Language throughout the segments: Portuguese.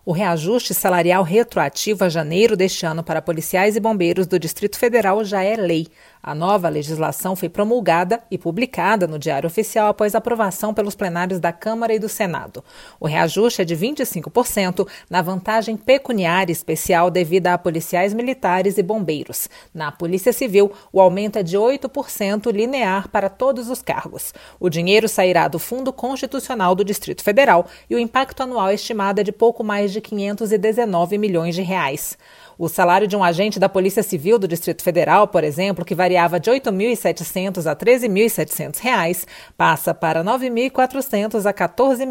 O reajuste salarial retroativo a janeiro deste ano para policiais e bombeiros do Distrito Federal já é lei. A nova legislação foi promulgada e publicada no Diário Oficial após aprovação pelos plenários da Câmara e do Senado. O reajuste é de 25% na vantagem pecuniária especial devida a policiais militares e bombeiros. Na Polícia Civil, o aumento é de 8% linear para todos os cargos. O dinheiro sairá do Fundo Constitucional do Distrito Federal e o impacto anual estimado é de pouco mais de 519 milhões de reais. O salário de um agente da Polícia Civil do Distrito Federal, por exemplo, que variava de R$ 8.700 a R$ 13.700, passa para R$ 9.400 a R$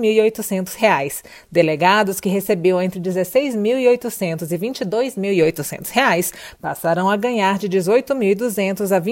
14.800. Delegados que recebiam entre R$ 16.800 e R$ 22.800 passarão a ganhar de R$ 18.200 a R$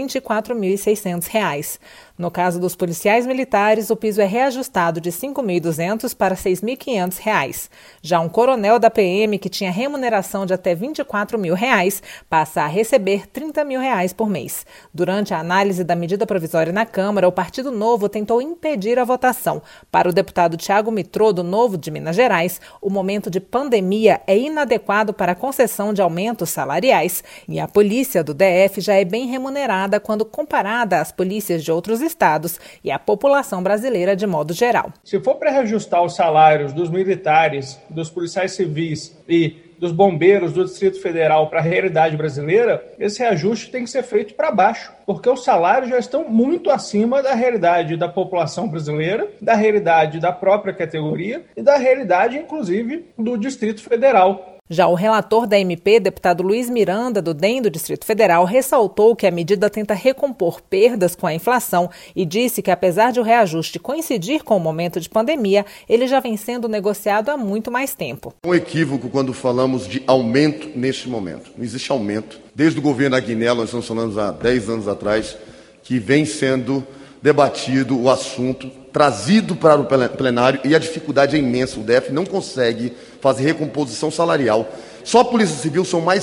24.600. No caso dos policiais militares, o piso é reajustado de R$ 5.200 para R$ 6.500. Já um coronel da PM que tinha remuneração de até R$ 24.000 passa a receber R$ 30.000 por mês. Durante a análise da medida provisória na Câmara, o Partido Novo tentou impedir a votação. Para o deputado Thiago Mitrô, do Novo de Minas Gerais, o momento de pandemia é inadequado para a concessão de aumentos salariais e a polícia do DF já é bem remunerada quando comparada às polícias de outros estados e à população brasileira de modo geral. Se for para reajustar os salários dos militares, dos policiais civis e dos bombeiros do Distrito Federal para a realidade brasileira, esse reajuste tem que ser feito para baixo, porque os salários já estão muito acima da realidade da população brasileira, da realidade da própria categoria e da realidade, inclusive, do Distrito Federal. Já o relator da MP, deputado Luiz Miranda, do DEM do Distrito Federal, ressaltou que a medida tenta recompor perdas com a inflação e disse que, apesar de o reajuste coincidir com o momento de pandemia, ele já vem sendo negociado há muito mais tempo. É um equívoco quando falamos de aumento neste momento. Não existe aumento. Desde o governo Aguinaldo, nós estamos falando há 10 anos atrás, que vem sendo debatido o assunto, trazido para o plenário, e a dificuldade é imensa. O DF não consegue fazer recomposição salarial. Só a Polícia Civil são mais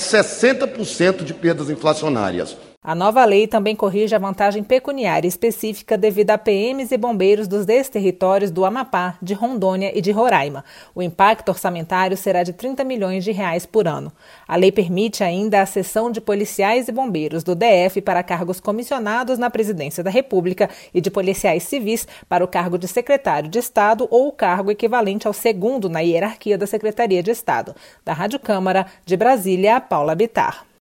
60% de perdas inflacionárias. A nova lei também corrige a vantagem pecuniária específica devido a PMs e bombeiros dos ex-territórios do Amapá, de Rondônia e de Roraima. O impacto orçamentário será de R$ 30 milhões por ano. A lei permite ainda a cessão de policiais e bombeiros do DF para cargos comissionados na Presidência da República e de policiais civis para o cargo de secretário de Estado ou o cargo equivalente ao segundo na hierarquia da Secretaria de Estado. Da Rádio Câmara, de Brasília, Paula Bittar.